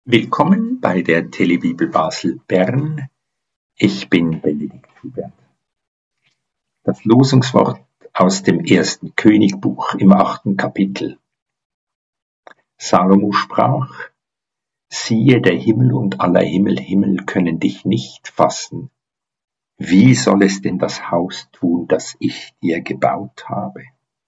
Willkommen bei der Telebibel Basel Bern. Ich bin Benedikt Hubert. Das Losungswort aus dem 1. Königbuch im 8. Kapitel. Salomo sprach: Siehe, der Himmel und aller Himmel können dich nicht fassen. Wie soll es denn das Haus tun, das ich dir gebaut habe?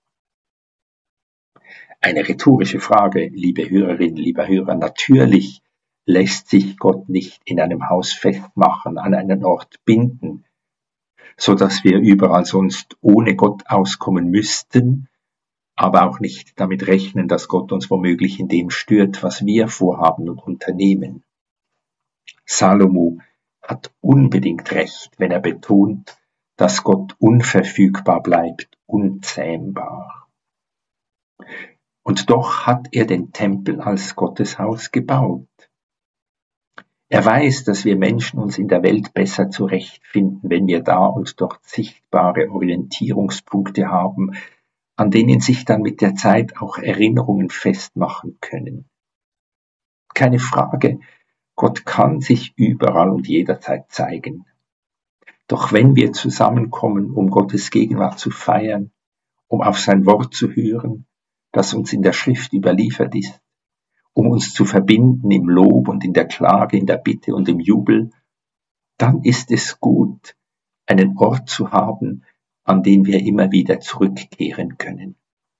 Eine rhetorische Frage, liebe Hörerinnen, lieber Hörer. Natürlich lässt sich Gott nicht in einem Haus festmachen, an einen Ort binden, so dass wir überall sonst ohne Gott auskommen müssten, aber auch nicht damit rechnen, dass Gott uns womöglich in dem stört, was wir vorhaben und unternehmen. Salomo hat unbedingt recht, wenn er betont, dass Gott unverfügbar bleibt, unzähmbar. Und doch hat er den Tempel als Gotteshaus gebaut. Er weiß, dass wir Menschen uns in der Welt besser zurechtfinden, wenn wir da und dort sichtbare Orientierungspunkte haben, an denen sich dann mit der Zeit auch Erinnerungen festmachen können. Keine Frage, Gott kann sich überall und jederzeit zeigen. Doch wenn wir zusammenkommen, um Gottes Gegenwart zu feiern, um auf sein Wort zu hören, das uns in der Schrift überliefert ist, um uns zu verbinden im Lob und in der Klage, in der Bitte und im Jubel, dann ist es gut, einen Ort zu haben, an den wir immer wieder zurückkehren können.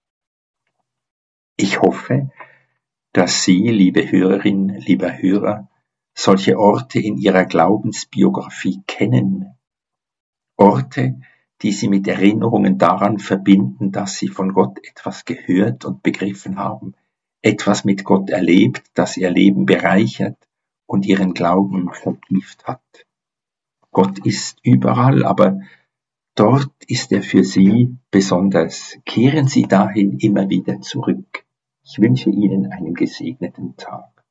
Ich hoffe, dass Sie, liebe Hörerin, lieber Hörer, solche Orte in Ihrer Glaubensbiografie kennen. Orte, die Sie mit Erinnerungen daran verbinden, dass Sie von Gott etwas gehört und begriffen haben, etwas mit Gott erlebt, das Ihr Leben bereichert und Ihren Glauben vertieft hat. Gott ist überall, aber dort ist er für Sie besonders. Kehren Sie dahin immer wieder zurück. Ich wünsche Ihnen einen gesegneten Tag.